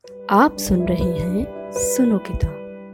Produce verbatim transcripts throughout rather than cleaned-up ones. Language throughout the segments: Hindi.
आप सुन रहे हैं सुनो किताब।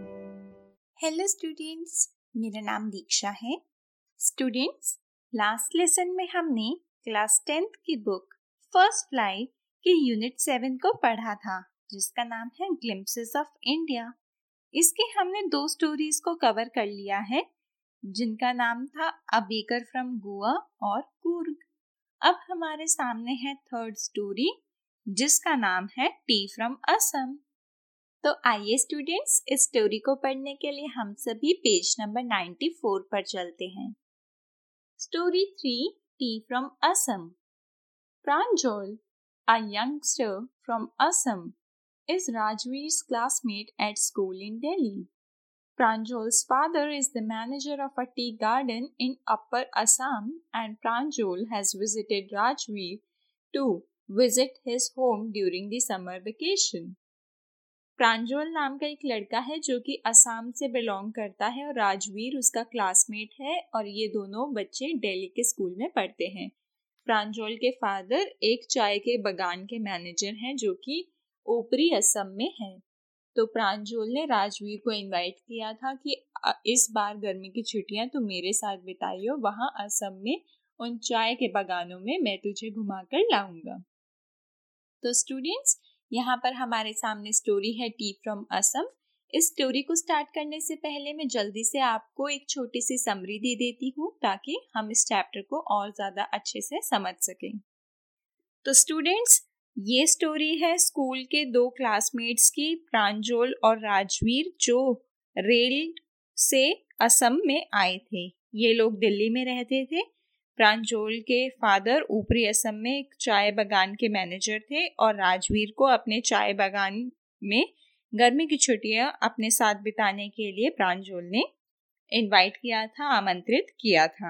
हेलो स्टूडेंट्स, मेरा नाम दीक्षा है। स्टूडेंट्स, लास्ट लेसन में हमने क्लास टेंथ की बुक फर्स्ट फ्लाइट के यूनिट सेवन को पढ़ा था, जिसका नाम है ग्लिम्पसेस ऑफ इंडिया। इसके हमने दो स्टोरीज को कवर कर लिया है, जिनका नाम था अ बेकर फ्रॉम गोवा और कूर्ग। अब हमारे सामने है थर्ड स्टोरी, जिसका नाम है टी फ्रॉम असम। तो आइए स्टूडेंट्स, इस स्टोरी को पढ़ने के लिए हम सभी पेज नंबर चौरानवे पर चलते हैं। Story three, tea from Assam. Pranjal, a youngster from Assam, is Rajveer's classmate at school in Delhi. Pranjal's father is the manager of a tea garden in Upper Assam, and Pranjal has visited Rajveer to visit his home during the summer vacation. Pranjal नाम का एक लड़का है जो कि असम से बिलोंग करता है और राजवीर उसका क्लासमेट है और ये दोनों बच्चे दिल्ली के स्कूल में पढ़ते हैं। प्रांजल के फादर एक चाय के बागान के मैनेजर हैं जो कि ऊपरी असम में है। तो प्रांजल ने राजवीर को इनवाइट किया था कि इस बार गर्मी की छुट्टियां तुम मेरे साथ बिताइयो, वहां असम में उन चाय के बागानों में मैं तुझे घुमाकर लाऊंगा। तो स्टूडेंट्स, यहाँ पर हमारे सामने स्टोरी है टी फ्रॉम असम। इस स्टोरी को स्टार्ट करने से पहले मैं जल्दी से आपको एक छोटी सी समरी दे देती हूँ ताकि हम इस चैप्टर को और ज्यादा अच्छे से समझ सकें। तो स्टूडेंट्स, ये स्टोरी है स्कूल के दो क्लासमेट्स की, प्रांजल और राजवीर, जो रेल से असम में आए थे। ये लोग दिल्ली में रहते थे। प्रांजल के फादर ऊपरी असम में एक चाय बागान के मैनेजर थे और राजवीर को अपने चाय बागान में गर्मी की छुट्टियां अपने साथ बिताने के लिए प्रांजल ने इनवाइट किया था, आमंत्रित किया था।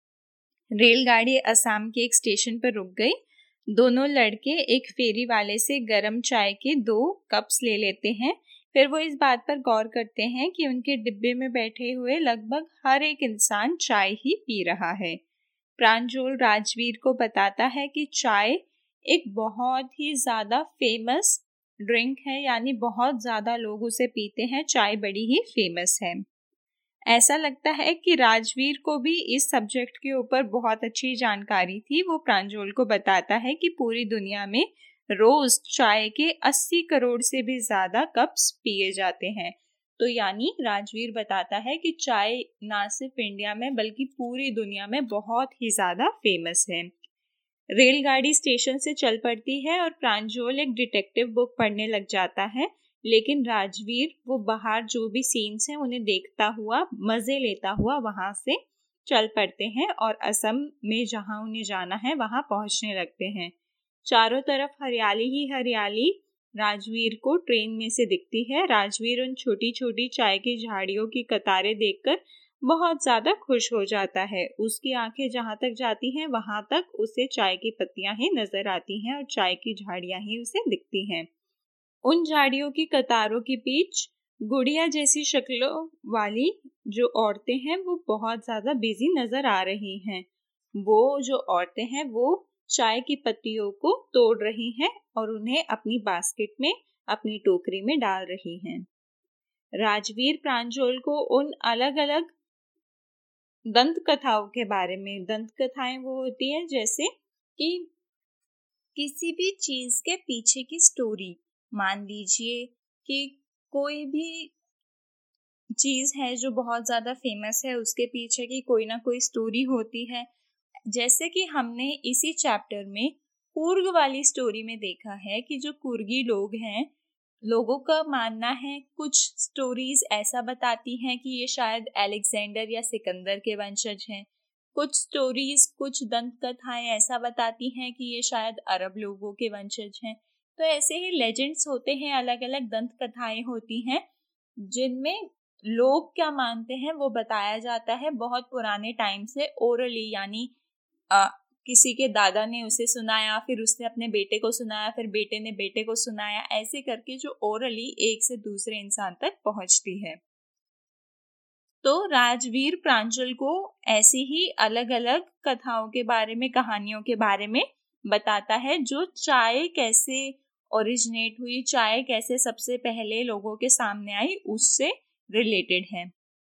रेलगाड़ी असम के एक स्टेशन पर रुक गई। दोनों लड़के एक फेरी वाले से गर्म चाय के दो कप्स ले लेते हैं। फिर वो इस बात पर गौर करते हैं कि उनके डिब्बे में बैठे हुए लगभग हर एक इंसान चाय ही पी रहा है। प्रांजल राजवीर को बताता है कि चाय एक बहुत ही ज्यादा फेमस ड्रिंक है, यानी बहुत ज्यादा लोग उसे पीते हैं, चाय बड़ी ही फेमस है। ऐसा लगता है कि राजवीर को भी इस सब्जेक्ट के ऊपर बहुत अच्छी जानकारी थी। वो प्रांजल को बताता है कि पूरी दुनिया में रोज चाय के अस्सी करोड़ से भी ज्यादा कप्स पिए जाते हैं। तो यानी राजवीर बताता है कि चाय ना सिर्फ इंडिया में बल्कि पूरी दुनिया में बहुत ही ज्यादा फेमस है। रेलगाड़ी स्टेशन से चल पड़ती है और प्रांजल एक डिटेक्टिव बुक पढ़ने लग जाता है, लेकिन राजवीर वो बाहर जो भी सीन्स हैं उन्हें देखता हुआ, मजे लेता हुआ वहां से चल पड़ते हैं और असम में जहां उन्हें जाना है वहां पहुंचने लगते हैं। चारों तरफ हरियाली ही हरियाली राजवीर को ट्रेन में से दिखती है। राजवीर उन छोटी छोटी चाय की झाड़ियों की कतारें देखकर बहुत ज्यादा खुश हो जाता है। उसकी आंखें जहां तक जाती हैं वहां तक उसे चाय की पत्तियां ही नजर आती हैं और चाय की झाड़ियां ही उसे दिखती हैं। उन झाड़ियों की कतारों के बीच गुड़िया जैसी शक्लों वाली जो औरतें हैं वो बहुत ज्यादा बिजी नजर आ रही हैं। वो जो औरतें हैं वो चाय की पत्तियों को तोड़ रही हैं और उन्हें अपनी बास्केट में, अपनी टोकरी में डाल रही हैं। राजवीर प्रांजल को उन अलग अलग दंत कथाओं के बारे में, दंत कथाएं वो होती है जैसे कि किसी भी चीज के पीछे की स्टोरी, मान लीजिए कि कोई भी चीज है जो बहुत ज्यादा फेमस है, उसके पीछे की कोई ना कोई स्टोरी होती है। जैसे कि हमने इसी चैप्टर में कूर्ग वाली स्टोरी में देखा है कि जो कुर्गी लोग हैं, लोगों का मानना है, कुछ स्टोरीज ऐसा बताती हैं कि ये शायद अलेक्जेंडर या सिकंदर के वंशज हैं। कुछ स्टोरीज, कुछ दंत कथाएं ऐसा बताती हैं कि ये शायद अरब लोगों के वंशज हैं। तो ऐसे ही लेजेंड्स होते हैं, अलग अलग दंत कथाएं होती हैं जिनमें लोग क्या मानते हैं वो बताया जाता है बहुत पुराने टाइम से, ओरली, यानी आ, किसी के दादा ने उसे सुनाया, फिर उसने अपने बेटे को सुनाया, फिर बेटे ने बेटे को सुनाया, ऐसे करके जो ओरली एक से दूसरे इंसान तक पहुंचती है। तो राजवीर प्रांजल को ऐसी ही अलग अलग कथाओं के बारे में, कहानियों के बारे में बताता है जो चाय कैसे ओरिजिनेट हुई, चाय कैसे सबसे पहले लोगों के सामने आई, उससे रिलेटेड है।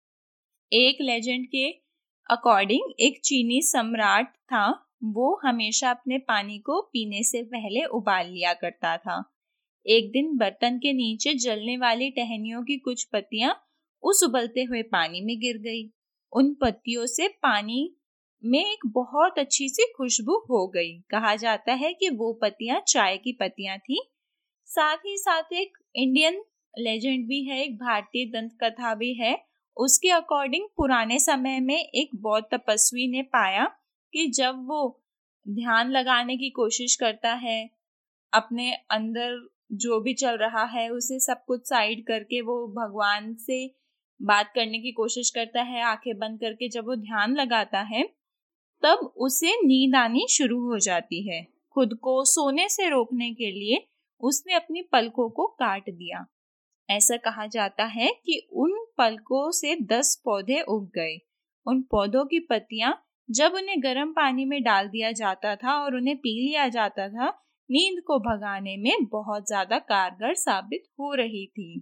एक लेजेंड के अकॉर्डिंग एक चीनी सम्राट था, वो हमेशा अपने पानी को पीने से पहले उबाल लिया करता था। एक दिन बर्तन के नीचे जलने वाली टहनियों की कुछ पत्तियां उस उबलते हुए पानी में गिर गई। उन पत्तियों से पानी में एक बहुत अच्छी सी खुशबू हो गई। कहा जाता है कि वो पत्तियां चाय की पत्तियां थी। साथ ही साथ एक इंडियन लेजेंड भी है, एक भारतीय दंत कथा भी है। उसके अकॉर्डिंग पुराने समय में एक बौद्ध तपस्वी ने पाया कि जब वो ध्यान लगाने की कोशिश करता है, अपने अंदर जो भी चल रहा है उसे सब कुछ साइड करके वो भगवान से बात करने की कोशिश करता है, आंखें बंद करके जब वो ध्यान लगाता है तब उसे नींद आनी शुरू हो जाती है। खुद को सोने से रोकने के लिए उसने अपनी पलकों को काट दिया। ऐसा कहा जाता है कि उन पलकों से दस पौधे उग गए। उन पौधों की पत्तियां जब उन्हें गर्म पानी में डाल दिया जाता था और उन्हें पी लिया जाता था, नींद को भगाने में बहुत ज्यादा कारगर साबित हो रही थी।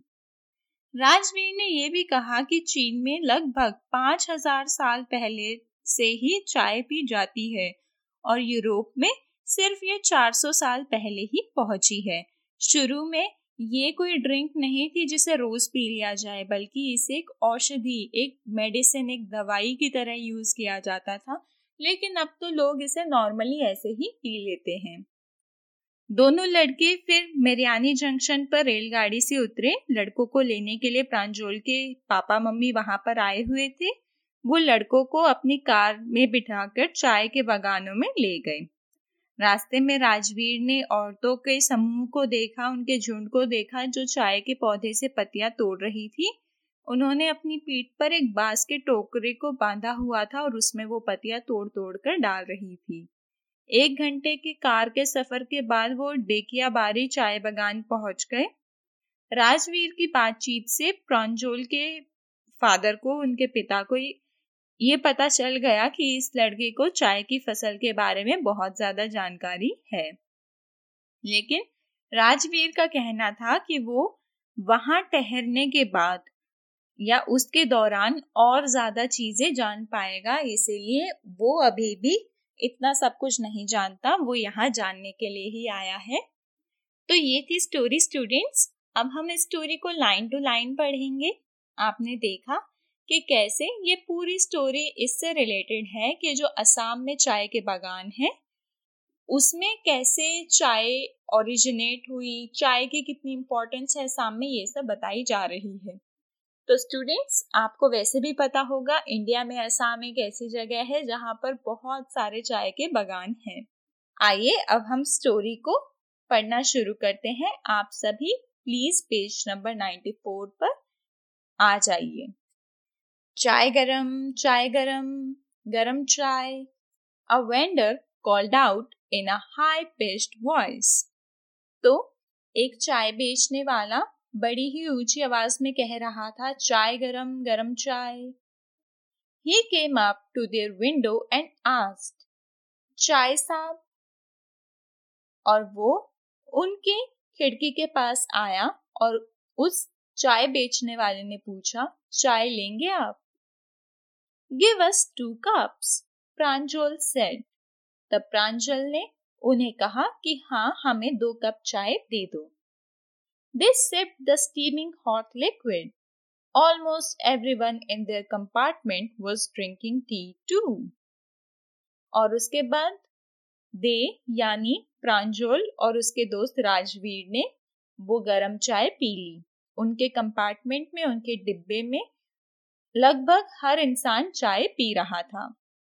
राजवीर ने यह भी कहा कि चीन में लगभग पांच हजार साल पहले से ही चाय पी जाती है और यूरोप में सिर्फ ये चार सौ साल पहले ही पहुंची है। शुरू में ये कोई ड्रिंक नहीं थी जिसे रोज पी लिया जाए, बल्कि इसे एक औषधि, एक मेडिसिन, एक दवाई की तरह यूज किया जाता था। लेकिन अब तो लोग इसे नॉर्मली ऐसे ही पी लेते हैं। दोनों लड़के फिर मेरियानी जंक्शन पर रेलगाड़ी से उतरे। लड़कों को लेने के लिए प्रांजोल के पापा मम्मी वहां पर आए हुए थे। वो लड़कों को अपनी कार में बिठाकर चाय के बागानों में ले गए। रास्ते में राजवीर ने औरतों के समूह को देखा, उनके झुंड को देखा जो चाय के पौधे से पत्तियां तोड़ रही थी। उन्होंने अपनी पीठ पर एक बांस के टोकरे को बांधा हुआ था और उसमें वो पत्तियां तोड़ तोड़ कर डाल रही थी। एक घंटे की कार के सफर के बाद वो डेकियाबारी चाय बागान पहुंच गए। राजवीर की बातचीत से प्रांजोल के फादर को, उनके पिता को ये पता चल गया कि इस लड़के को चाय की फसल के बारे में बहुत ज्यादा जानकारी है। लेकिन राजवीर का कहना था कि वो वहां ठहरने के बाद या उसके दौरान और ज्यादा चीजें जान पाएगा, इसीलिए वो अभी भी इतना सब कुछ नहीं जानता, वो यहाँ जानने के लिए ही आया है। तो ये थी स्टोरी स्टूडेंट्स। अब हम इस स्टोरी को लाइन टू लाइन पढ़ेंगे। आपने देखा कि कैसे ये पूरी स्टोरी इससे रिलेटेड है कि जो असम में चाय के बागान है उसमें कैसे चाय ओरिजिनेट हुई, चाय की कितनी इम्पोर्टेंस है असम में, ये सब बताई जा रही है। तो स्टूडेंट्स, आपको वैसे भी पता होगा इंडिया में असम एक ऐसी जगह है जहाँ पर बहुत सारे चाय के बागान हैं। आइए अब हम स्टोरी को पढ़ना शुरू करते हैं। आप सभी प्लीज पेज नंबर चौरानवे पर आ जाइए। चाय गरम, चाय गरम, गरम चाय, a vendor called out in a high-pitched voice. तो एक चाय बेचने वाला बड़ी ही ऊंची आवाज में कह रहा था, चाय गरम, गरम चाय। He came up to their window and asked, चाय साहब? और वो उनके खिड़की के पास आया और उस चाय बेचने वाले ने पूछा, चाय लेंगे आप? Give us two cups, प्रांजल said. तब प्रांजल ने उन्हें कहा कि हाँ, हमें दो कप चाय दे दो। They sipped the steaming hot liquid. Almost everyone in their compartment was drinking tea too. और उसके बाद दे यानी प्रांजल और उसके दोस्त राजवीर ने वो गरम चाय पी ली। उनके कंपार्टमेंट में, उनके डिब्बे में लगभग हर इंसान चाय पी रहा था।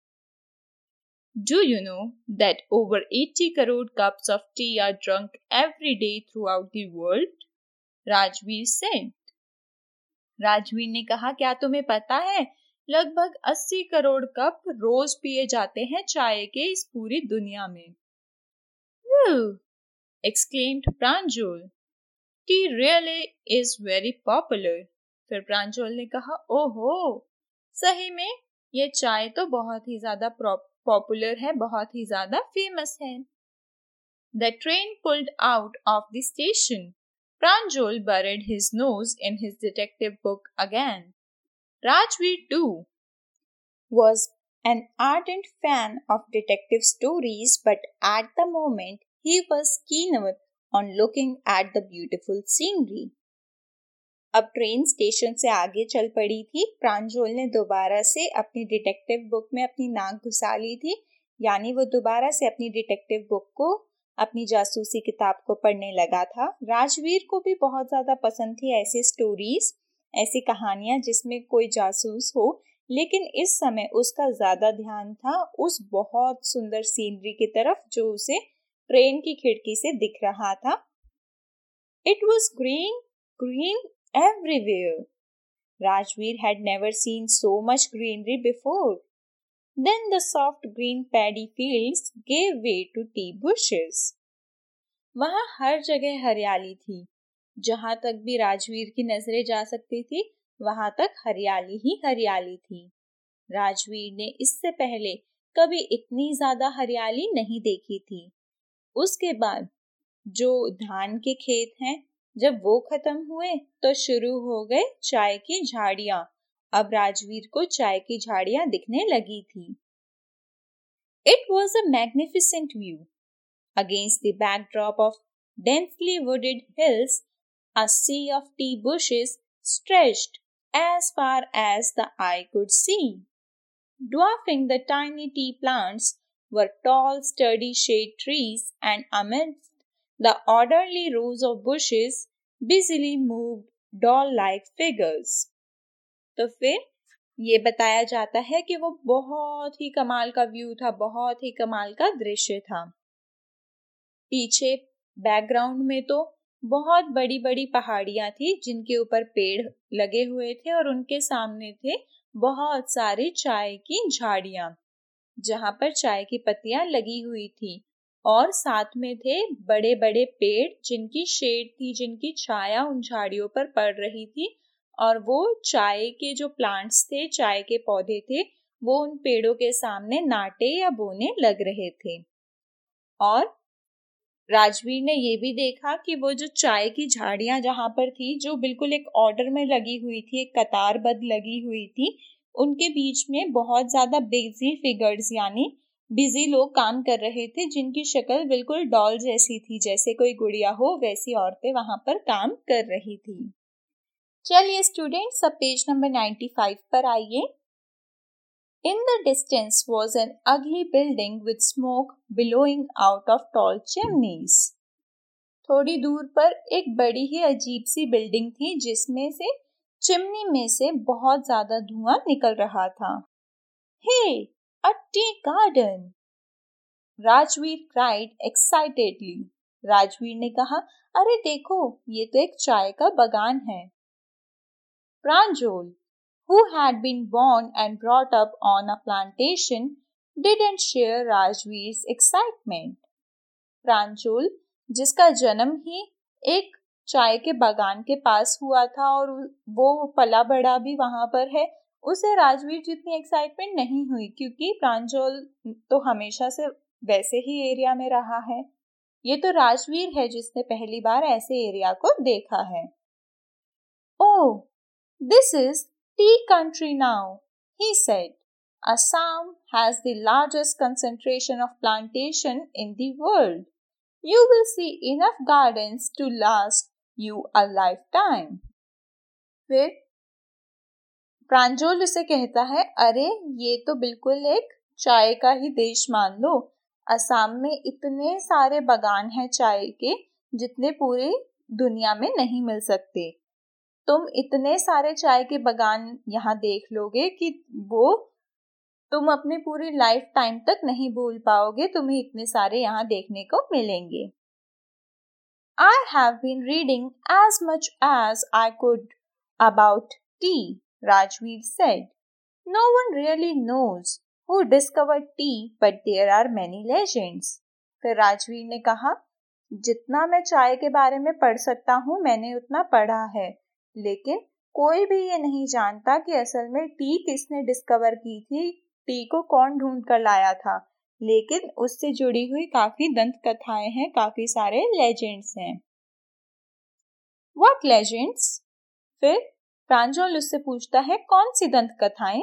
Do you know that over eighty crore cups of tea are drunk every day throughout the world? Rajveer said. Rajveer ने कहा, क्या तुम्हें पता है लगभग अस्सी करोड़ कप रोज पिए जाते हैं चाय के इस पूरी दुनिया में। Woo! exclaimed Pranjal. Tea really is very popular. फिर प्रांजल ने कहा, ओहो, सही में ये चाय तो बहुत ही ज्यादा पॉपुलर है, बहुत ही ज्यादा फेमस है। The train pulled out of the station. Pranjal buried his nose in his detective book again. Rajveer, too, was an ardent fan of detective stories, but at the moment he was keener on looking at the beautiful scenery. अब ट्रेन स्टेशन से आगे चल पड़ी थी। प्रांजल ने दोबारा से अपनी डिटेक्टिव बुक में अपनी नाक घुसा ली थी, यानी वो दोबारा से अपनी डिटेक्टिव बुक को, अपनी जासूसी किताब को पढ़ने लगा था। राजवीर को भी बहुत ज़्यादा पसंद थी ऐसी स्टोरीज, ऐसी कहानियां जिसमें कोई जासूस हो, लेकिन इस समय उसका ज़्यादा ध्यान था उस बहुत सुंदर सीनरी की तरफ जो उसे ट्रेन की खिड़की से दिख रहा था। It was green, green everywhere. Rajveer had never seen so much greenery before. Then the soft green paddy fields gave way to tea bushes. वहाँ हर जगह हरियाली थी। जहाँ तक भी राजवीर की नजरें जा सकती थी, वहाँ तक हरियाली ही हरियाली थी। राजवीर ने इससे पहले कभी इतनी ज्यादा हरियाली नहीं देखी थी। उसके बाद जो धान के खेत हैं, जब वो खत्म हुए तो शुरू हो गए चाय की झाड़ियां। अब राजवीर को चाय की झाड़ियां दिखने लगी थी। It was a magnificent view. Against the backdrop of densely wooded hills, a sea of tea bushes stretched as far as the eye could see. Dwarfing the tiny tea plants were tall, sturdy shade trees, and amidst the orderly rows of bushes busily moved doll-like figures. तो फिर ये बताया जाता है कि वो बहुत ही कमाल का व्यू था, बहुत ही कमाल का दृश्य था। पीछे बैकग्राउंड में तो बहुत बड़ी बड़ी पहाड़ियां थी जिनके ऊपर पेड़ लगे हुए थे और उनके सामने थे बहुत सारी चाय की झाड़ियां, जहां पर चाय की पत्तियां लगी हुई थी, और साथ में थे बड़े बड़े पेड़ जिनकी शेड थी, जिनकी छाया उन झाड़ियों पर पड़ रही थी, और वो चाय के जो प्लांट्स थे, चाय के पौधे थे, वो उन पेड़ों के सामने नाटे या बोने लग रहे थे। और राजवीर ने ये भी देखा कि वो जो चाय की झाड़ियां जहां पर थी, जो बिल्कुल एक ऑर्डर में लगी हुई थी, एक कतारबद्ध लगी हुई थी, उनके बीच में बहुत ज्यादा बिजी फिगर्स यानी बिजी लोग काम कर रहे थे, जिनकी शक्ल बिल्कुल डॉल जैसी थी, जैसे कोई गुड़िया हो वैसी औरतें वहां पर काम कर रही थी। चलिए स्टूडेंट्स, अब पेज नंबर पचानवे पर आइए। In the distance was an ugly building with smoke billowing out of tall chimneys. थोड़ी दूर पर एक बड़ी ही अजीब सी बिल्डिंग थी जिसमें से चिमनी में से बहुत ज्यादा धुआं निकल रहा था। Hey, a tea garden! Rajveer cried excitedly. Rajveer ने कहा, अरे देखो, ये तो एक चाय का बगान है। Pranjal, who had been born and brought up on a plantation, didn't share Rajveer's excitement. प्रांजल, जिसका जन्म ही एक चाय के बागान के पास हुआ था और वो पला बड़ा भी वहां पर है, उसे राजवीर जितनी एक्साइटमेंट नहीं हुई, क्योंकि प्रांजल तो हमेशा से वैसे ही एरिया में रहा है। ये तो राजवीर है जिसने पहली बार ऐसे एरिया को देखा है। ओह, this is tea country now, he said. Assam has the largest concentration of plantation in the world. You will see enough gardens to last you a lifetime. फिर प्रांजल उसे कहता है, अरे ये तो बिल्कुल एक चाय का ही देश मान लो। असम में इतने सारे बागान हैं चाय के जितने पूरी दुनिया में नहीं मिल सकते। तुम इतने सारे चाय के बागान यहाँ देख लोगे कि वो तुम अपनी पूरी लाइफ टाइम तक नहीं भूल पाओगे, तुम्हें इतने सारे यहाँ देखने को मिलेंगे। I have been reading as much as I could about tea, Rajveer said. No one really knows who discovered tea, but there are many legends. फिर राजवीर ने कहा, जितना मैं चाय के बारे में पढ़ सकता हूँ मैंने उतना पढ़ा है, लेकिन कोई भी ये नहीं जानता कि असल में टी किसने डिस्कवर की थी, टी को कौन ढूंढ कर लाया था। लेकिन उससे जुड़ी हुई काफी दंत कथाएं हैं, काफी सारे लेजेंड्स हैं। What legends? फिर प्रांजल उससे पूछता है कौन सी दंत कथाएं?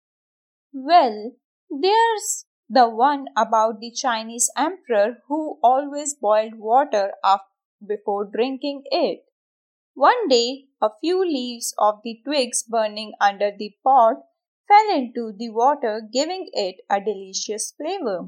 Well, there's the one about the Chinese emperor who always boiled water after before drinking it. One day, a few leaves of the twigs burning under the pot fell into the water, giving it a delicious flavor.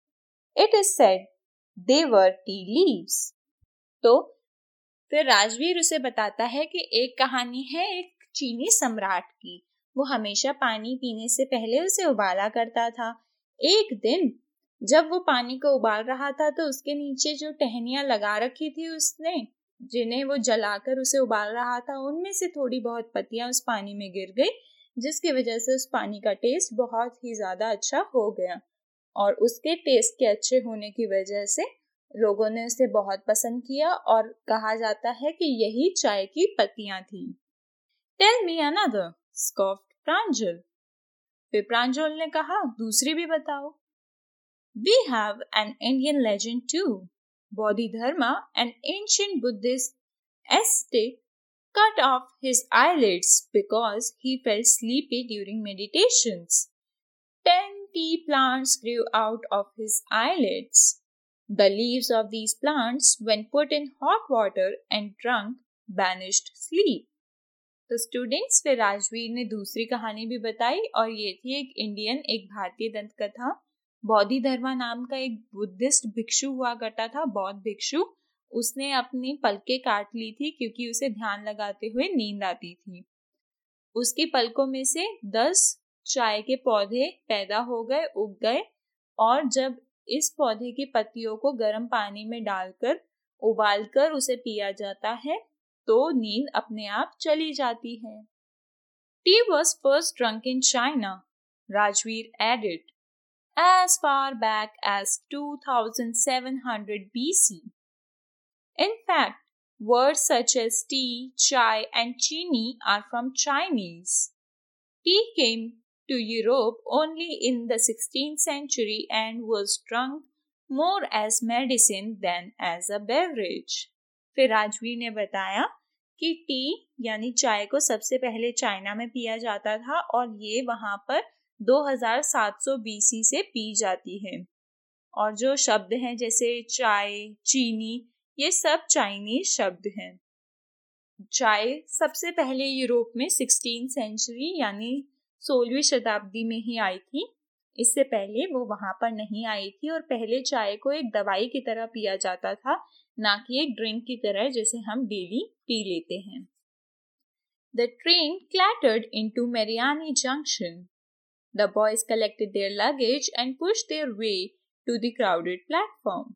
It is said they were tea leaves. तो फिर राजवीर उसे बताता है कि एक कहानी है एक चीनी सम्राट की। वो हमेशा पानी पीने से पहले उसे उबाला करता था। एक दिन जब वो पानी को उबाल रहा था तो उसके नीचे जो टहनियां लगा रखी थी उसने, जिन्हें वो जलाकर उसे उबाल रहा था, उनमें से थोड़ी बहुत पत्तियां उस पानी में गिर गई, जिसकी वजह से उस पानी का टेस्ट बहुत ही ज्यादा अच्छा हो गया। और उसके टेस्ट के अच्छे होने की वजह से लोगों ने उसे बहुत पसंद किया और कहा जाता है कि यही चाय की पत्तियां थी। Tell me another, scoffed प्रांजल। फिर प्रांजल ने कहा दूसरी भी बताओ। We have an Indian legend too. Bodhidharma, an ancient Buddhist ascetic, cut off his eyelids because he felt sleepy during meditations. Ten tea plants grew out of his eyelids. The leaves of these plants, when put in hot water and drunk, banished sleep. तो स्टूडेंट्स, फिर राजवीर ने दूसरी कहानी भी बताई और ये थी एक इंडियन, एक भारतीय दंत कथा। बोधिधर्मा नाम का एक बुद्धिस्ट भिक्षु हुआ करता था, बौद्ध भिक्षु। उसने अपनी पलकें काट ली थी क्योंकि उसे ध्यान लगाते हुए नींद आती थी। उसकी पलकों में से दस चाय के पौधे पैदा हो गए, उग गए, और जब इस पौधे की पत्तियों को गर्म पानी में डालकर उबालकर उसे पिया जाता है तो नींद अपने आप चली जाती है। Tea was first drunk in China, Rajveer added, as far back as two thousand seven hundred B C. In fact, words such as tea, chai, and chini are from Chinese. Tea came to Europe only in the sixteenth century and was drunk more as medicine than as a beverage. फिर राजवीर ने बताया कि टी यानी चाय को सबसे पहले चाइना में पिया जाता था और ये वहां पर दो हज़ार सात सौ बीसी से पी जाती है। और जो शब्द हैं जैसे चाय, चीनी, ये सब चाइनीज शब्द हैं। चाय सबसे पहले यूरोप में सिक्सटीन सेंचुरी यानी सोलहवीं शताब्दी में ही आई थी। इससे पहले वो वहां पर नहीं आई थी और पहले चाय को एक दवाई की तरह पिया जाता था, ना कि एक ड्रिंक की तरह जैसे हम डेली पी लेते हैं। The train clattered into Mariani Junction. The boys collected their luggage and pushed their way to the crowded platform.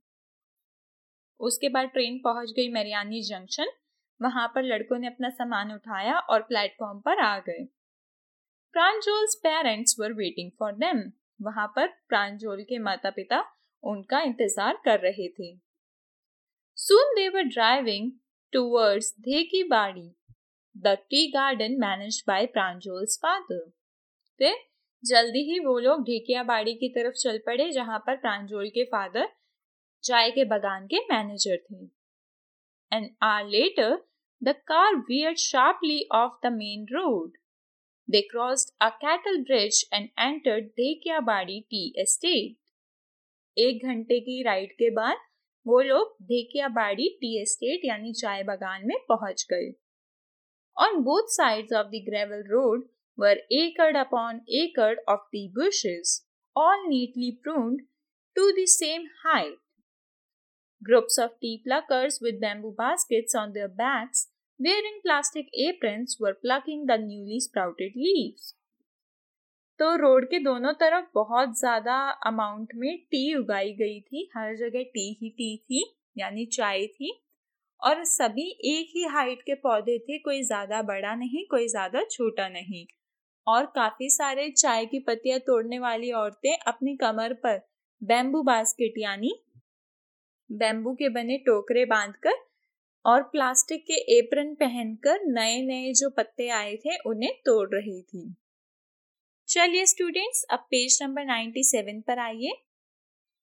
उसके बाद ट्रेन पहुंच गई मैरियानी जंक्शन। वहां पर लड़कों ने अपना सामान उठाया और प्लेटफॉर्म पर आ गए। प्रांजल's parents were waiting for them. वहां पर प्रांजल के माता पिता उनका इंतजार कर रहे थे। Soon they were driving towards Dhekibadi, the tea garden managed by Pranjal's father. फिर जल्दी ही वो लोग ढेकियाबाड़ी की तरफ चल पड़े, जहां पर प्रांजल के फादर चाय के बागान के मैनेजर थे। An hour later, the car veered sharply off the main road. They crossed a cattle bridge and entered Dhekiyabadi tea estate. एक घंटे की राइड के बाद वो लोग धेकियाबाड़ी टी एस्टेट यानी चाय बागान में पहुंच गए। On both sides of the gravel road were acre upon acre of tea bushes, all neatly pruned to the same height. Groups of tea pluckers with bamboo baskets on their backs, wearing plastic aprons, were plucking the newly sprouted leaves. तो रोड के दोनों तरफ बहुत ज्यादा अमाउंट में टी उगाई गई थी। हर जगह टी ही टी थी यानी चाय थी, और सभी एक ही हाइट के पौधे थे, कोई ज्यादा बड़ा नहीं, कोई ज्यादा छोटा नहीं। और काफी सारे चाय की पत्तियां तोड़ने वाली औरतें अपनी कमर पर बैम्बू बास्केट यानी बैम्बू के बने टोकरे बांधकर और प्लास्टिक के एप्रन पहनकर नए नए जो पत्ते आए थे उन्हें तोड़ रही थी। चलिए स्टूडेंट्स, अब पेज नंबर सत्तानवे पर आइए।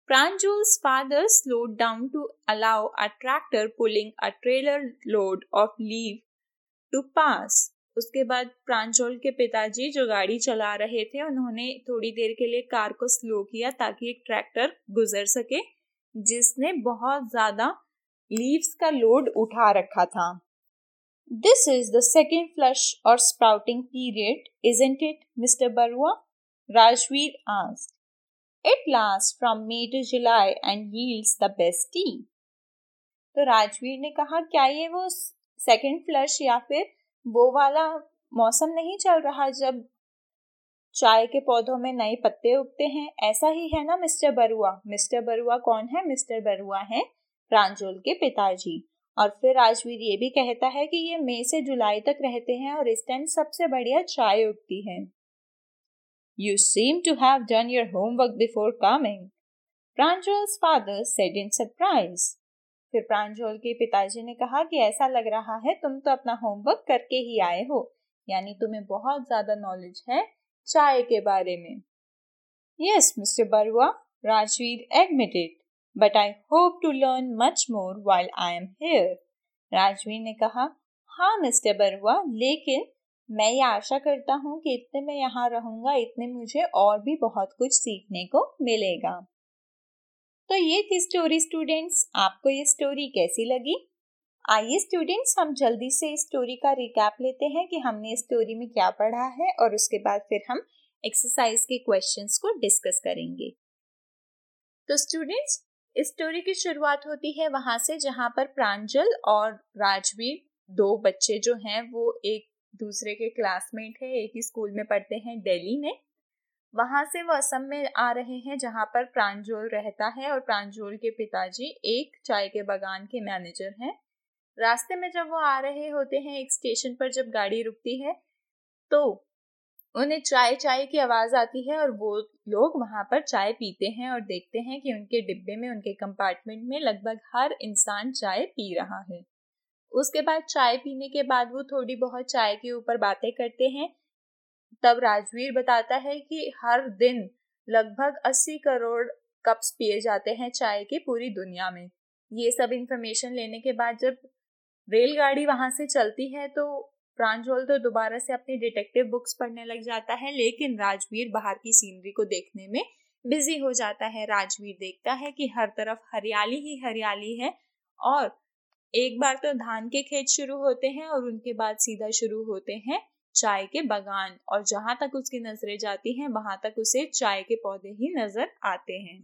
Pranjal's father slowed down to allow a tractor pulling a trailer load of leaf to pass. उसके बाद प्रांजल के पिताजी जो गाड़ी चला रहे थे उन्होंने थोड़ी देर के लिए कार को स्लो किया ताकि एक ट्रैक्टर गुजर सके जिसने बहुत ज्यादा लीव्स का लोड उठा रखा था. This is the second flush or sprouting period, isn't it, Mister Barua? Rajveer asked. It lasts from May to July and yields the best tea. तो राजवीर ने कहा क्या ये वो सेकेंड फ्लश या फिर वो वाला मौसम नहीं चल रहा जब चाय के पौधों में नए पत्ते उगते हैं? ऐसा ही है ना मिस्टर बरुआ? मिस्टर बरुआ कौन है? मिस्टर बरुआ है प्रांजल के पिताजी. और फिर राजवीर ये भी कहता है कि ये मई से जुलाई तक रहते हैं और इस टाइम सबसे बढ़िया चाय उगती है. You seem to have done your homework before coming, Pranjal's father said in surprise. फिर प्रांजल के पिताजी ने कहा कि ऐसा लग रहा है तुम तो अपना होमवर्क करके ही आए हो, यानी तुम्हें बहुत ज्यादा नॉलेज है चाय के बारे में. Yes, Mister Barua, Rajveer admitted. But I hope to learn much more while I am here. Rajveer ने कहा, हाँ मिस्टर बरुआ, लेकिन मैं ये आशा करता हूँ कि इतने मैं यहाँ रहूंगा इतने मुझे और भी बहुत कुछ सीखने को मिलेगा. तो ये थी स्टोरी स्टूडेंट्स. आपको ये स्टोरी कैसी लगी? आइए स्टूडेंट्स हम जल्दी से इस स्टोरी का रिकैप लेते हैं कि हमने इस स्टोरी में क्या पढ़ा है और उसके बाद फिर हम एक्सरसाइज के क्वेश्चंस को डिस्कस करेंगे. तो स्टूडेंट्स इस स्टोरी की शुरुआत होती है वहां से जहां पर प्रांजल और राजवीर दो बच्चे जो हैं वो एक दूसरे के क्लासमेट है, एक ही स्कूल में पढ़ते हैं दिल्ली में. वहां से वो असम में आ रहे हैं जहां पर प्रांजल रहता है और प्रांजल के पिताजी एक चाय के बागान के मैनेजर हैं. रास्ते में जब वो आ रहे होते हैं एक स्टेशन पर जब गाड़ी रुकती है तो उन्हें चाय चाय की आवाज आती है और वो लोग वहां पर चाय पीते हैं और देखते हैं कि उनके डिब्बे में उनके कंपार्टमेंट में लगभग हर इंसान चाय पी रहा है. उसके बाद चाय पीने के बाद वो थोड़ी बहुत चाय के ऊपर बातें करते हैं. तब राजवीर बताता है कि हर दिन लगभग अस्सी करोड़ कप्स पिए जाते हैं चाय के पूरी दुनिया में. ये सब इंफॉर्मेशन लेने के बाद जब रेलगाड़ी वहां से चलती है तो प्रांजल तो दोबारा से अपनी डिटेक्टिव बुक्स पढ़ने लग जाता है, लेकिन राजवीर बाहर की सीनरी को देखने में बिजी हो जाता है. राजवीर देखता है कि हर तरफ हरियाली ही हरियाली है और एक बार तो धान के खेत शुरू होते हैं और उनके बाद सीधा शुरू होते हैं चाय के बागान, और जहां तक उसकी नजरें जाती हैं वहां तक उसे चाय के पौधे ही नजर आते हैं.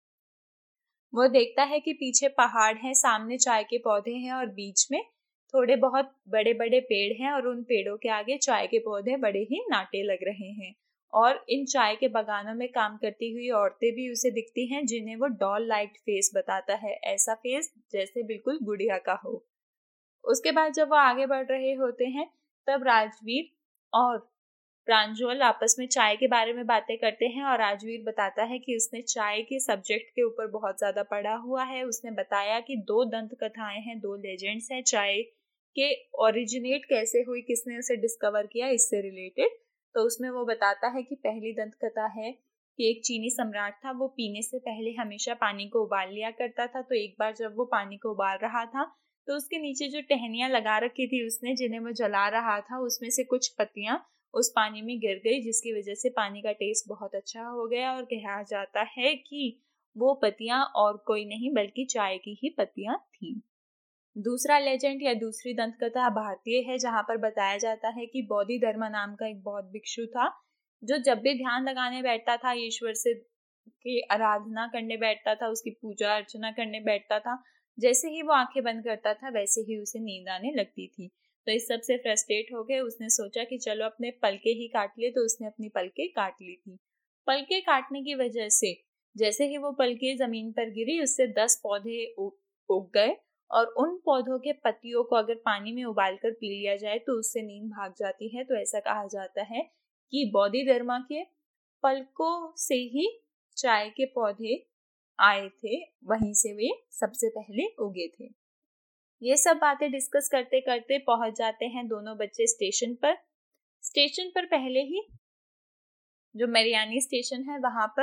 वो देखता है कि पीछे पहाड़ है, सामने चाय के पौधे हैं और बीच में थोड़े बहुत बड़े बड़े पेड़ हैं और उन पेड़ों के आगे चाय के पौधे बड़े ही नाटे लग रहे हैं. और इन चाय के बागानों में काम करती हुई औरतें भी उसे दिखती हैं जिन्हें वो डॉल लाइक फेस बताता है, ऐसा फेस जैसे बिल्कुल गुड़िया का हो. उसके बाद जब वो आगे बढ़ रहे होते हैं तब राजवीर और प्रांजल आपस में चाय के बारे में बातें करते हैं और राजवीर बताता है कि उसने चाय के सब्जेक्ट के ऊपर बहुत ज्यादा पढ़ा हुआ है. उसने बताया कि दो दंत कथाएं हैं, दो लेजेंड्स हैं चाय के ओरिजिनेट कैसे हुई, किसने उसे डिस्कवर किया, इससे रिलेटेड. तो उसमें वो बताता है कि पहली दंत कथा है कि एक चीनी सम्राट था, वो पीने से पहले हमेशा पानी को उबाल लिया करता था. तो एक बार जब वो पानी को उबाल रहा था तो उसके नीचे जो टहनियां लगा रखी थी उसने, जिन्हें वो जला रहा था, उसमें से कुछ पत्तियां उस पानी में गिर गई जिसकी वजह से पानी का टेस्ट बहुत अच्छा हो गया. और कहा जाता है कि वो पत्तियां और कोई नहीं बल्कि चाय की ही पत्तियां थी. दूसरा लेजेंड या दूसरी दंत कथा भारतीय है जहां पर बताया जाता है कि बोधि धर्म नाम का एक बौद्ध भिक्षु था जो जब भी ध्यान लगाने बैठता था, ईश्वर से की आराधना करने बैठता था, उसकी पूजा अर्चना करने बैठता था, जैसे ही वो आंखें बंद करता था वैसे ही उसे नींद आने लगती थी. तो इस सब से फ्रस्ट्रेट हो गए उसने सोचा कि चलो अपने पलके ही काट लिए. तो उसने अपनी पलके काट ली थी. पलके काटने की वजह से जैसे ही वो पलके जमीन पर गिरी उससे दस पौधे उग गए और उन पौधों के पत्तियों को अगर पानी में उबालकर पी लिया जाए तो उससे नींद भाग जाती है. तो ऐसा कहा जाता है कि बोधि धर्म के पलकों से ही चाय के पौधे आए थे, वहीं से वे सबसे पहले उगे थे. ये सब बातें डिस्कस करते करते पहुंच जाते हैं दोनों बच्चे स्टेशन पर. स्टेशन पर पहले ही जो मरियानी स्टेशन है वहां पर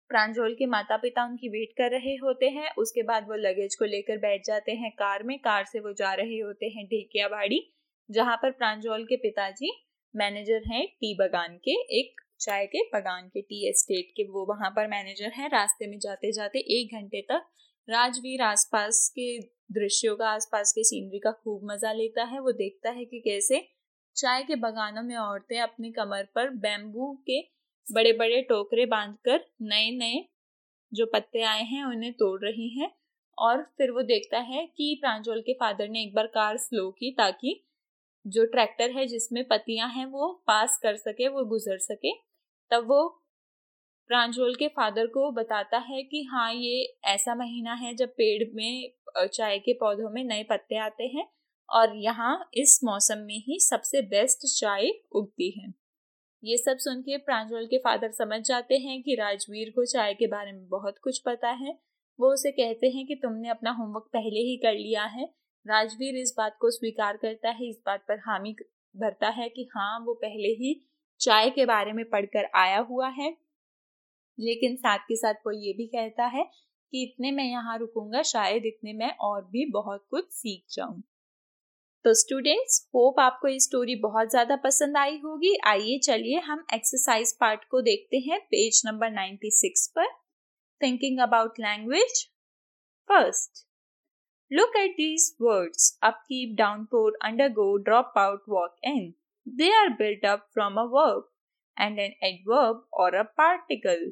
प्रांजल के माता पिता उनकी वेट कर रहे होते हैं। उसके बाद वो लगेज को लेकर बैठ जाते हैं कार में। कार से वो जा रहे होते हैं ढेकियाबाड़ी, जहाँ पर प्रांजल के पिताजी मैनेजर हैं टी बगान के, एक चाय के बगान के, टी एस्टेट के, वो वहां पर मैनेजर हैं। रास्ते में जाते जाते एक घंटे तक राजवीर आसपास के दृश्यों का, आसपास के सीनरी का खूब मजा लेता है। वो देखता है कि कैसे चाय के बगानों में औरतें अपनी कमर पर बैम्बू के बड़े बड़े टोकरे बांधकर नए नए जो पत्ते आए हैं उन्हें तोड़ रही हैं। और फिर वो देखता है कि प्रांजल के फादर ने एक बार कार स्लो की ताकि जो ट्रैक्टर है जिसमें पत्तियां हैं वो पास कर सके, वो गुजर सके। तब वो प्रांजल के फादर को बताता है कि हाँ, ये ऐसा महीना है जब पेड़ में, चाय के पौधों में नए पत्ते आते हैं और यहाँ इस मौसम में ही सबसे बेस्ट चाय उगती है। ये सब सुन के प्रांजल के फादर समझ जाते हैं कि राजवीर को चाय के बारे में बहुत कुछ पता है। वो उसे कहते हैं कि तुमने अपना होमवर्क पहले ही कर लिया है। राजवीर इस बात को स्वीकार करता है, इस बात पर हामी भरता है कि हाँ, वो पहले ही चाय के बारे में पढ़कर आया हुआ है। लेकिन साथ के साथ वो ये भी कहता है कि इतने मैं यहाँ रुकूंगा, शायद इतने मैं और भी बहुत कुछ सीख जाऊं। तो स्टूडेंट्स, होप आपको ये स्टोरी बहुत ज्यादा पसंद आई होगी। आइए चलिए हम एक्सरसाइज पार्ट को देखते हैं पेज नंबर छियानवे पर। Thinking about language. First, look at these words: upkeep, downpour, undergo, drop out, walk in. They are built up from a verb and an adverb or a particle.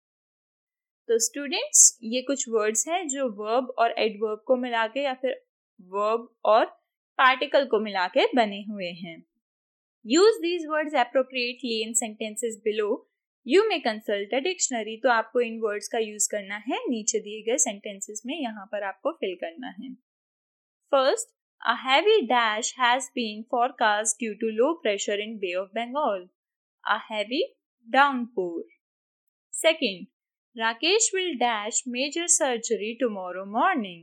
तो स्टूडेंट्स, ये कुछ वर्ड्स हैं जो वर्ब और एडवर्ब को मिला के या फिर वर्ब और पार्टिकल को मिला के बने हुए हैं। Use these words appropriately in sentences below. You may consult a dictionary. तो आपको इन वर्ड्स का यूज करना है नीचे दिए गए सेंटेंसेस में, यहाँ पर आपको फिल करना है। First, a heavy dash has been forecast due to low pressure in bay of Bengal. A heavy downpour. Second, Rakesh will dash major surgery tomorrow morning.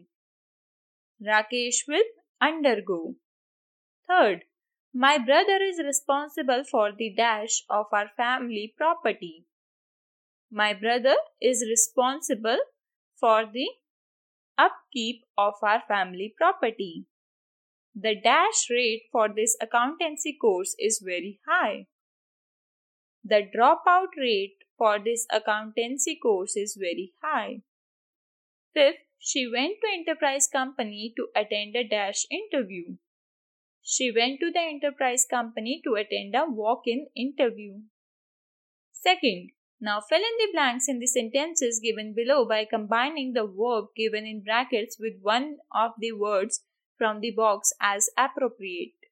Rakesh will undergo. Third, my brother is responsible for the dash of our family property. My brother is responsible for the upkeep of our family property. The dash rate for this accountancy course is very high. The dropout rate for this accountancy course is very high. Fifth, she went to enterprise company to attend a dash interview. She went to the enterprise company to attend a walk-in interview. Second, now fill in the blanks in the sentences given below by combining the verb given in brackets with one of the words from the box as appropriate.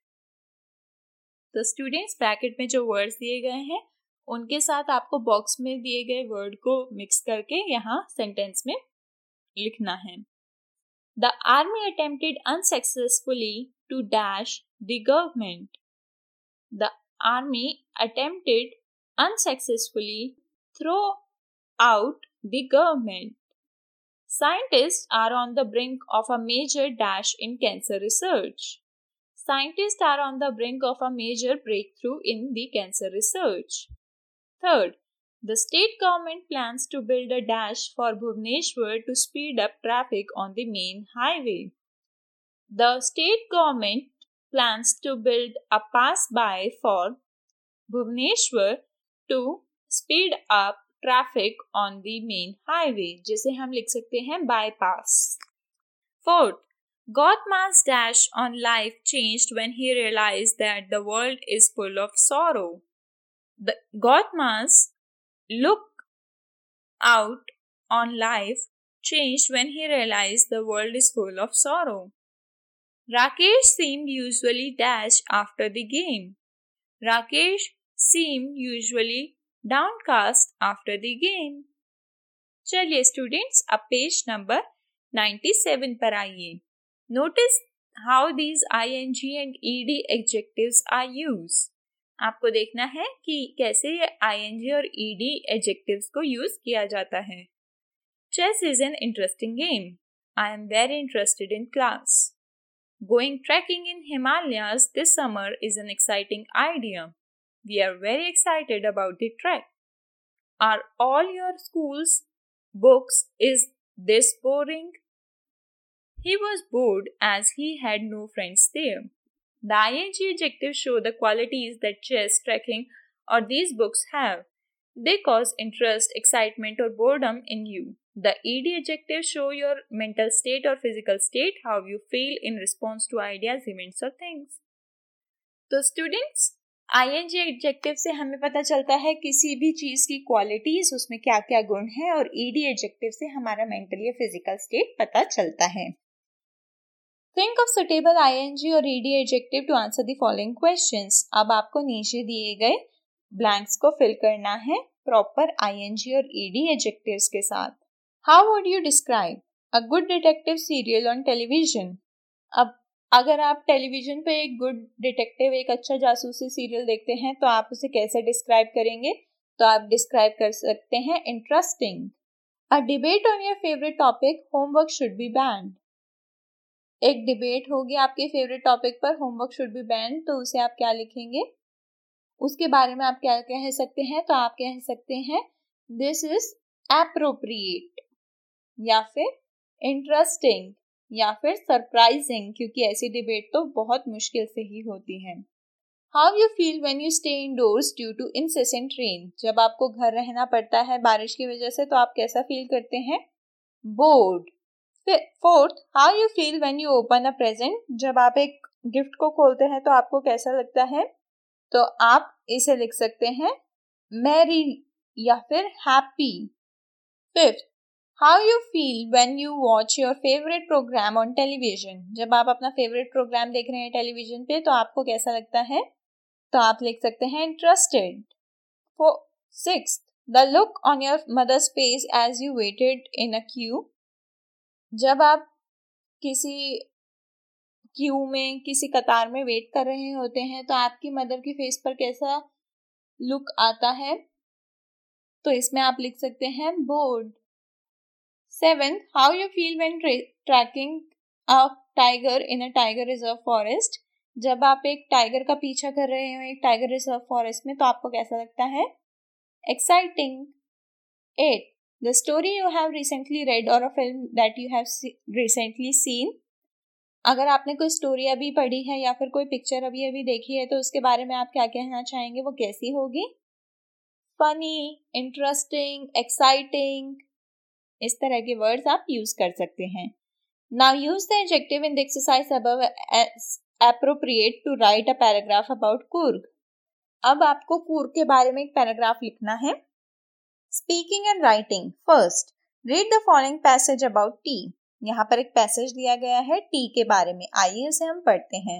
तो स्टूडेंट्स, ब्रैकेट में जो वर्ड्स दिए गए हैं उनके साथ आपको बॉक्स में दिए गए वर्ड को मिक्स करके यहाँ सेंटेंस में लिखना है। The army attempted unsuccessfully to dash the government. The army attempted unsuccessfully throw out the government. Scientists are on the brink of a major dash in cancer research. Scientists are on the brink of a major breakthrough in the cancer research. Third, the state government plans to build a dash for Bhubaneswar to speed up traffic on the main highway. The state government plans to build a pass-by for Bhubaneswar to speed up traffic on the main highway, जिसे हम लिख सकते हैं bypass. Fourth, Gautama's dash on life changed when he realized that the world is full of sorrow. The Gautama's look out on life changed when he realized the world is full of sorrow. Rakesh seemed usually dash after the game. Rakesh seemed usually downcast after the game. चलिए स्टूडेंट्स, अब पेज नंबर सत्तानवे पर आइए। Notice how these ing and ed adjectives are used. आपको देखना है कि कैसे ये ing और ed adjectives को यूज किया जाता है। Chess is an interesting game. I am very interested in class. Going trekking in Himalayas this summer is an exciting idea. We are very excited about the trek. Are all your schools books. Is this boring? He was bored as he had no friends there. The ing adjectives show the qualities that chess, trekking, or these books have. They cause interest, excitement, or boredom in you. The ed adjectives show your mental state or physical state, how you feel in response to ideas, events, or things. तो स्टूडेंट्स, आईएनजी एडजेक्टिव से हमें पता चलता है किसी भी चीज की क्वालिटीज, उसमें क्या क्या गुण है, और ईडी एडजेक्टिव से हमारा मेंटल या फिजिकल स्टेट पता चलता है. थिंक ऑफ सुटेबल आईएनजी और ED adjective to answer the following questions. अब आपको नीचे दिए गए ब्लैंक्स को फिल करना है प्रॉपर आईएनजी और ईडी एडजेक्टिव्स के साथ. How would you describe a good detective serial on television? अब अगर आप टेलीविजन पे एक गुड डिटेक्टिव, एक अच्छा जासूसी सीरियल देखते हैं तो आप उसे कैसे डिस्क्राइब करेंगे? तो आप डिस्क्राइब कर सकते हैं interesting. A debate on your favourite topic, homework should be banned. एक डिबेट होगी आपके फेवरेट टॉपिक पर, होमवर्क शुड बी बैंड, तो उसे आप क्या लिखेंगे? उसके बारे में आप क्या कह सकते हैं? तो आप कह सकते हैं दिस इज एप्रोप्रिएट, या फिर इंटरेस्टिंग, या फिर सरप्राइजिंग, क्योंकि ऐसी डिबेट तो बहुत मुश्किल से ही होती है. How you feel when you stay indoors due to incessant rain? जब आपको घर रहना पड़ता है बारिश की वजह से, तो आप कैसा फील करते हैं? Bored. Fourth, how you feel when you open a present? जब आप एक गिफ्ट को खोलते हैं तो आपको कैसा लगता है? तो आप इसे लिख सकते हैं मैरी या फिर happy. Fifth, how you feel when you watch your favourite programme on television? जब आप अपना फेवरेट प्रोग्राम देख रहे हैं टेलीविजन पे तो आपको कैसा लगता है? तो आप लिख सकते हैं interested. Sixth, the look on your mother's face as you waited in a queue. जब आप किसी क्यू में, किसी कतार में वेट कर रहे होते हैं तो आपकी मदर की फेस पर कैसा लुक आता है? तो इसमें आप लिख सकते हैं bored. Seventh, how you feel when tracking a tiger in a tiger reserve forest? जब आप एक टाइगर का पीछा कर रहे हो एक टाइगर रिजर्व फॉरेस्ट में तो आपको कैसा लगता है? Exciting. Eight, the story you have recently read or a film that you have recently seen. अगर आपने कोई स्टोरी अभी पढ़ी है या फिर कोई पिक्चर अभी अभी देखी है तो उसके बारे में आप क्या कहना चाहेंगे? वो कैसी होगी? फनी, इंटरेस्टिंग, एक्साइटिंग, इस तरह के वर्ड्स आप यूज कर सकते हैं. Now use the adjective in the exercise above as appropriate to write a paragraph about Coorg. अब आपको कूर्ग के बारे में एक पैराग्राफ लिखना है. Speaking and writing. First, read the following passage about tea. यहाँ पर एक पैसेज दिया गया है टी के बारे में. आइए उसे हम पढ़ते हैं.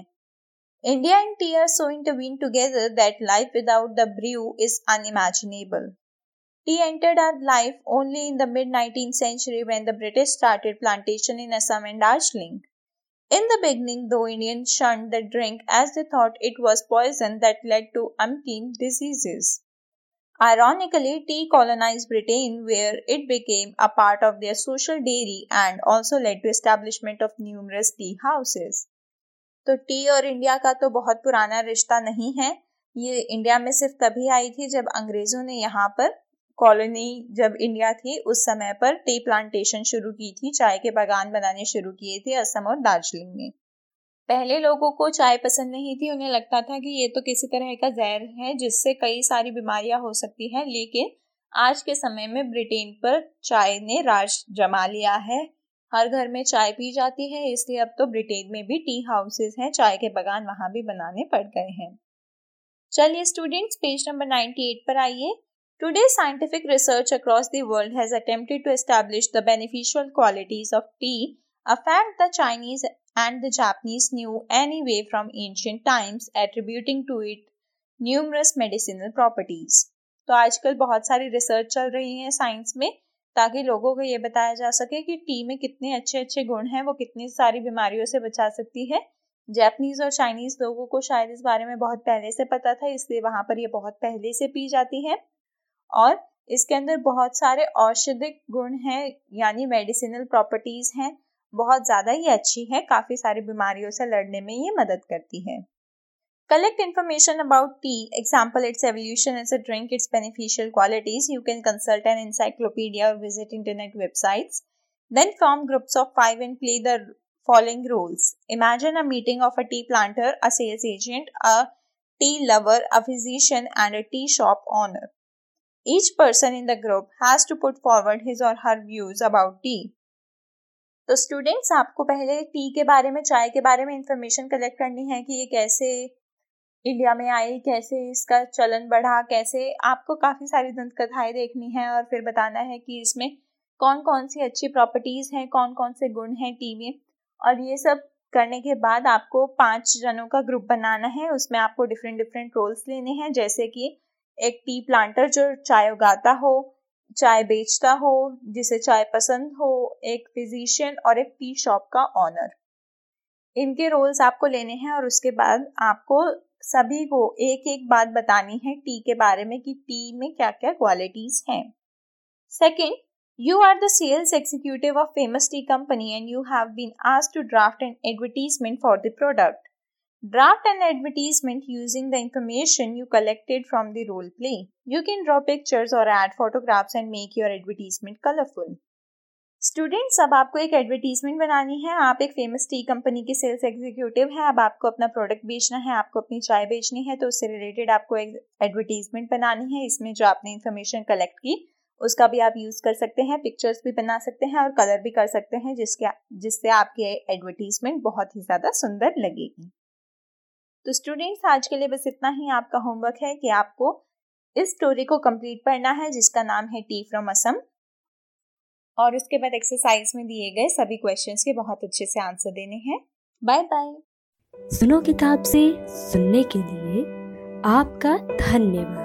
India and tea are so intertwined together that life without the brew is unimaginable. Tea entered our life only in the mid-nineteenth century when the British started plantation in Assam and Darjeeling. In the beginning, though Indians shunned the drink as they thought it was poison that led to umpteen diseases. Ironically, tea colonized Britain where it became a part of their social dairy and also led to establishment of numerous tea houses. तो टी और इंडिया का तो बहुत पुराना रिश्ता नहीं है. ये इंडिया में सिर्फ तभी आई थी जब अंग्रेजों ने यहाँ पर कॉलोनी, जब इंडिया थी उस समय पर टी प्लांटेशन शुरू की थी, चाय के बागान बनाने शुरू किए थे असम और दार्जिलिंग में. पहले लोगों को चाय पसंद नहीं थी, उन्हें लगता था कि ये तो किसी तरह का जहर है जिससे कई सारी बीमारियां हो सकती हैं. लेकिन आज के समय में ब्रिटेन पर चाय ने राज जमा लिया है. हर घर में चाय पी जाती है, इसलिए अब तो ब्रिटेन में भी टी हाउसेस हैं, चाय के बागान वहां भी बनाने पड़ गए हैं. चलिए स्टूडेंट्स, पेज नंबर अट्ठानवे पर आइए. Today scientific research across the world has attempted to establish the beneficial qualities of tea, a fact the Chinese and the Japanese knew anyway from ancient times, attributing to it numerous medicinal properties. तो आजकल बहुत सारी रिसर्च चल रही है साइंस में ताकि लोगों को ये बताया जा सके कि टी में कितने अच्छे अच्छे गुण हैं, वो कितनी सारी बीमारियों से बचा सकती है. जापानीज और चाइनीज लोगों को शायद इस बारे में बहुत पहले से पता था, इसलिए वहां पर ये बहुत पहले से पी जाती है. और इसके अंदर बहुत सारे औषधिक गुण हैं, यानी मेडिसिनल प्रॉपर्टीज हैं. बहुत ज़्यादा ये अच्छी है, काफ़ी सारी बीमारियों से लड़ने में ये मदद करती है. Collect information about tea, example its evolution as a drink, its beneficial qualities. You can consult an encyclopedia or visit internet websites. Then form groups of five and play the following roles. Imagine a meeting of a tea planter, a sales agent, a tea lover, a physician, and a tea shop owner. Each person in the group has to put forward his or her views about tea. तो स्टूडेंट्स, आपको पहले टी के बारे में, चाय के बारे में इंफॉर्मेशन कलेक्ट करनी है कि ये कैसे इंडिया में आई, कैसे इसका चलन बढ़ा, कैसे आपको काफ़ी सारी दंत कथाएं देखनी है और फिर बताना है कि इसमें कौन कौन सी अच्छी प्रॉपर्टीज़ हैं, कौन कौन से गुण हैं टी में। और ये सब करने के बाद आपको पांच जनों का ग्रुप बनाना है। उसमें आपको डिफरेंट डिफरेंट रोल्स लेने हैं, जैसे कि एक टी प्लांटर जो चाय उगाता हो, चाय बेचता हो, जिसे चाय पसंद हो, एक फिजिशियन और एक टी शॉप का ऑनर। इनके रोल्स आपको लेने हैं और उसके बाद आपको सभी को एक एक बात बतानी है टी के बारे में कि टी में क्या क्या क्वालिटीज हैं। Second, you are the sales executive of famous tea company and you have been asked to draft an advertisement for the product. Draft an advertisement using the information you collected from the role play. You can draw pictures or add photographs and make your advertisement colorful. Students, अब आपको एक एडवर्टीजमेंट बनानी है। आप एक फेमस टी कंपनी के सेल्स एग्जीक्यूटिव हैं। अब आपको अपना प्रोडक्ट बेचना है, आपको अपनी चाय बेचनी है, तो उससे रिलेटेड आपको एक एडवर्टीजमेंट बनानी है। इसमें जो आपने इन्फॉर्मेशन कलेक्ट की उसका भी आप यूज़ कर सकते हैं, पिक्चर्स भी बना सकते हैं और कलर भी कर सकते हैं, जिसके जिससे आपकी एडवर्टीजमेंट बहुत ही ज़्यादा सुंदर लगेगी। तो स्टूडेंट्स, आज के लिए बस इतना ही आपका होमवर्क है कि आपको इस स्टोरी को कंप्लीट पढ़ना है जिसका नाम है टी फ्रॉम असम, और उसके बाद एक्सरसाइज में दिए गए सभी क्वेश्चंस के बहुत अच्छे से आंसर देने हैं। Bye bye. सुनो किताब से सुनने के लिए आपका धन्यवाद।